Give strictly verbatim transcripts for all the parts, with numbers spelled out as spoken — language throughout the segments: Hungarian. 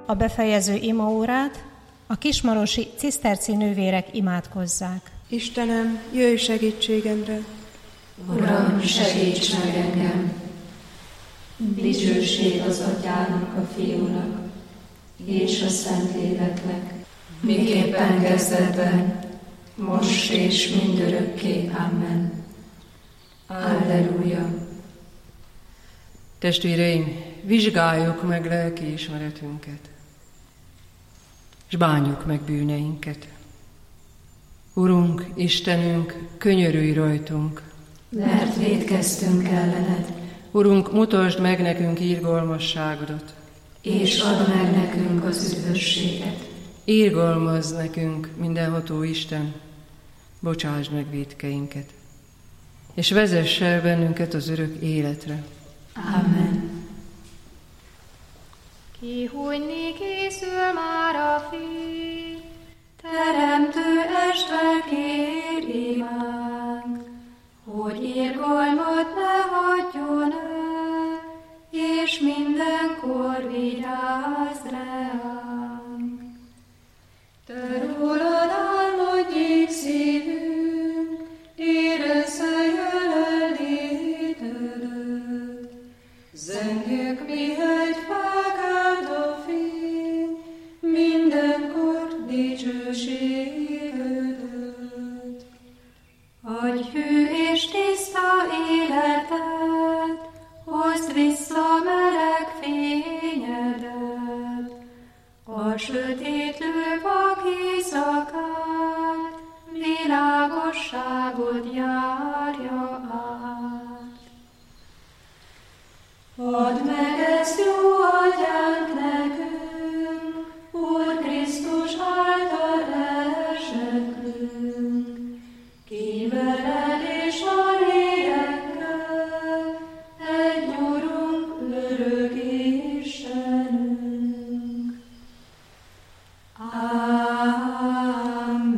a befejező imaórát a kismarosi ciszterci nővérek imádkozzák. Istenem, jöjj segítségemre! Uram, segíts meg engem! Dicsőség az Atyának, a Fiúnak és a Szentléleknek, miképpen kezdetben, most és mindörökké. Amen. Alleluja! Testvéreim, vizsgáljuk meg lelkiismeretünket, és bánjuk meg bűneinket. Urunk, Istenünk, könyörülj rajtunk, mert vétkeztünk ellened. Urunk, mutasd meg nekünk irgalmasságodat, és add meg nekünk az üdvösséget. Irgalmazz nekünk, mindenható Isten, bocsásd meg vétkeinket, és vezess el bennünket az örök életre. Amen. Kihújni készül már a fény, Teremtő Isten, kér imánk, hogy irgalmat ne hagyjon el, és mindenkor vigyázz ránk. Te rólad álmodjék szívünk, érezze jelenlétedet. Zengjük mi hegyfákád a fény, mindenkor dicsőségedet. Adj hű és tiszta életet, hozd vissza meleg fényedet. A sötétlő vak éjszakát, világosságod járja át. Add meg ezt, jó Atyánk, nekünk, Úr Krisztus által elsekünk, ki veled és a lélekkel, egy Urunk, örök Istenünk. Amen.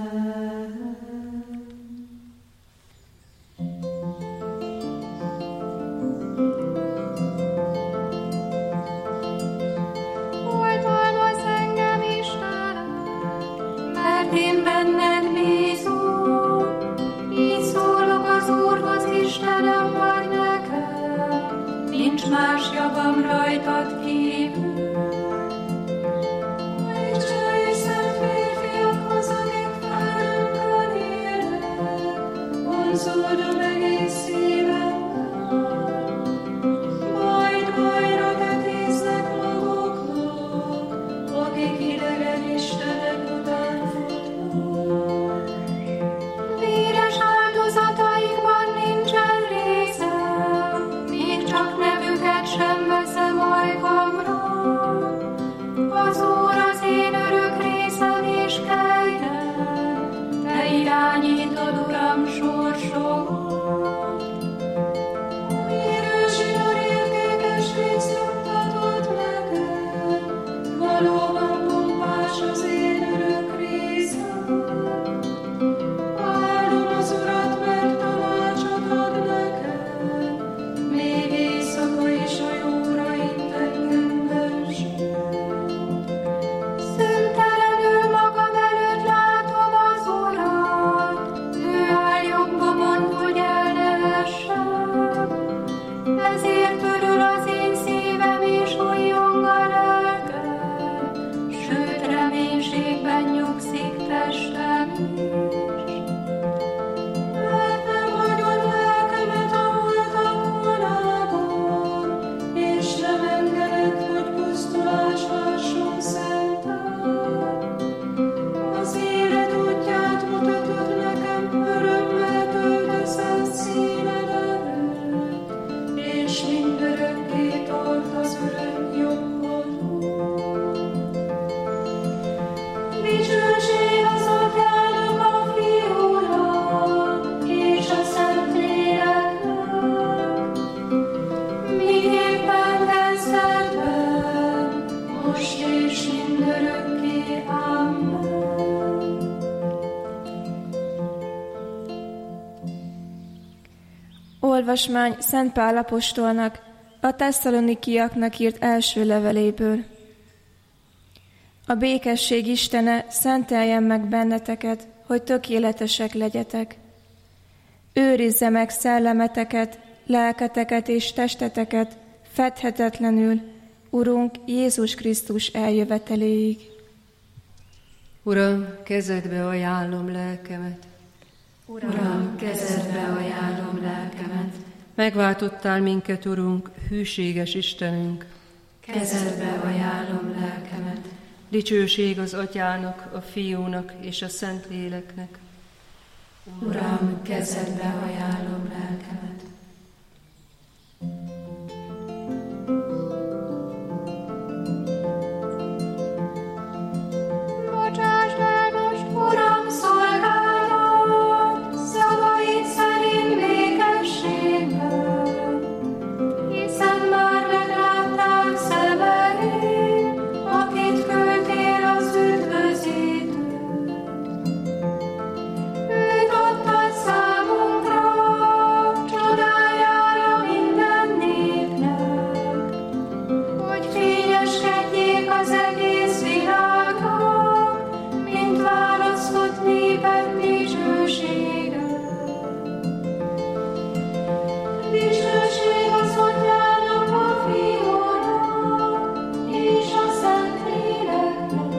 oltalmazz engem, Istenem, Mert én benned bízom, így szólok az Úrhoz, Istenem vagy nekem, nincs más javam rajtad kívül. Majd csaj és szent férfiakhoz, akik fáradtan élnek, vonzódom egész szívemmel. Majd bajra tetéznek maguknak, akik idegen istenek után futnak. Véres áldozataikban nincsen részem, még csak nevüket sem veszem ajkamra. Az Úr az én örök részem és kegyem, te irányítod, Uram, sorsomat. Új zsinór értékes részt juttatod nekem, valóban pompás az én örök részem. Áldom az Urat, mert tanácsot ad nekem, még éjszaka is a jóra int engem belső. Szüntelenül magam előtt látom az Urat, ő áll jobbomon, hogy el ne essem. Ezért örül az én szívem és újjong a lelkem, sőt reménységben nyugszik testem is. Mert nem hagyod lelkemet a holtak vonában, és nem engeded, hogy pusztulás hasson szented. Az élet útját mutatod nekem, örömmel töltesz színed előtt, és mindörökké tart az örök jobbodon. Dicsőség az Atyának, a Fiúnak és a Szentléleknek, miképpen kezdetben, most és mindörökké. Amen. Olvasmány Szent Pál apostolnak a tesszalonikiaknak írt első leveléből. A békesség Istene szenteljen meg benneteket, hogy tökéletesek legyetek. Őrizze meg szellemeteket, lelketeket és testeteket fedhetetlenül, Urunk Jézus Krisztus eljöveteléig. Uram, kezedbe ajánlom lelkemet. Uram, kezedbe ajánlom lelkemet. Megváltottál minket, Urunk, hűséges Istenünk. Kezedbe ajánlom lelkemet. Dicsőség az Atyának, a Fiúnak és a Szentléleknek. Uram, kezedbe ajánlom lelkemet. Bocsásd el most, Uram, szolgálat, szavaid szerint békességben, hiszen már meglátták szemeim, akit küldtél az üdvözítőt. Őt adtad számunkra, csodájára minden népnek, hogy fényeskedjék az egész világnak, mint választott népek dicsősége. Dicsőség az Atyának, a Fiúnak és a Szentléleknek,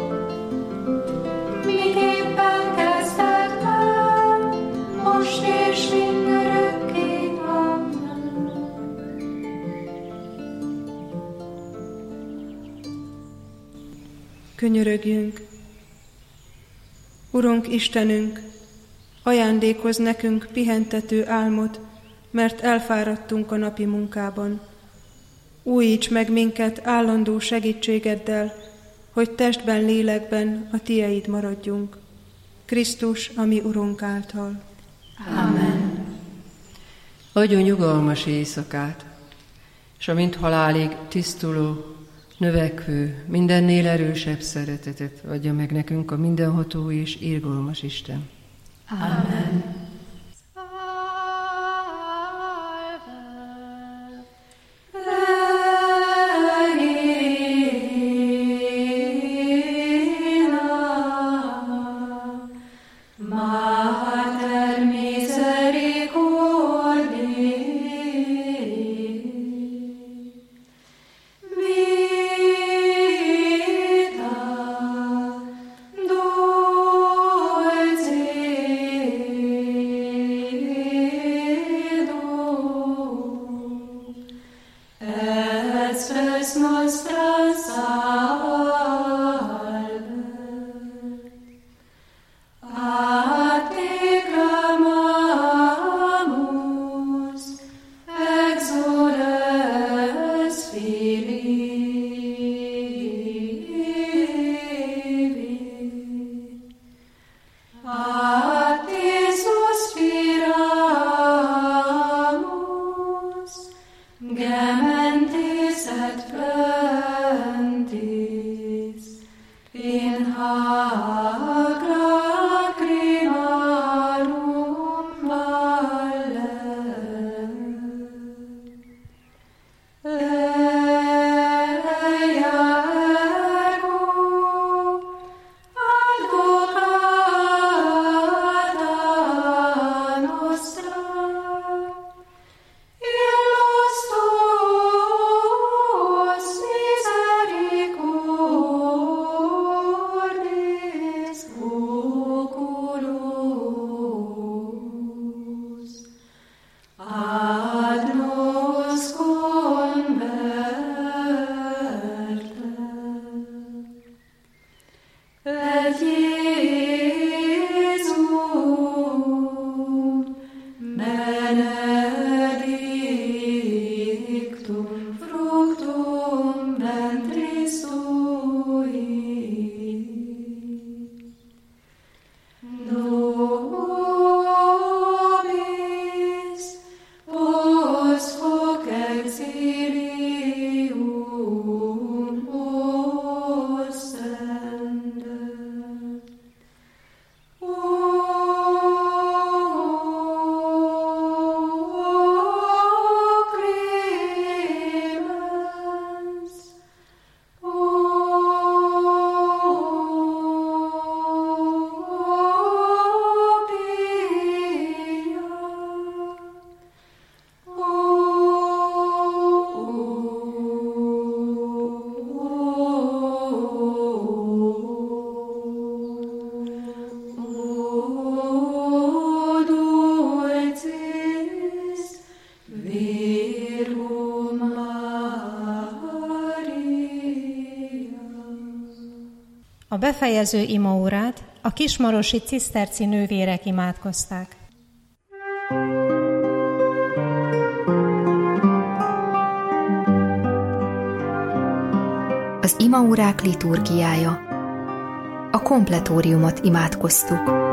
miképpen kezdetben, most és mindörökké. Amen. Könyörögjünk! Urunk Istenünk, ajándékozz nekünk pihentető álmot, mert elfáradtunk a napi munkában. Újíts meg minket állandó segítségeddel, hogy testben, lélekben a Tieid maradjunk. Krisztus, a mi Urunk által. Amen. Adjon nyugalmas éjszakát, és a mint halálig tisztuló, növekvő, mindennél erősebb szeretetet adja meg nekünk a mindenható és irgalmas Isten. Amen. Mater misericordiae, vita dulcedo, et spes nostra salve. A te clamamus, exules Filii. A te suspiramus, gementes et plentis, in hac lacrimarum valle. Eia ergo advocata nostra, illos tuos misericordis oculos, ad nos converte. Et Iesum benedictum fructum ventris tui. Nobis vos hoc exilium ostende. O clemens, A befejező imaórát a kismarosi ciszterci nővérek imádkozták. Az imaórák liturgiája. A kompletóriumot imádkoztuk.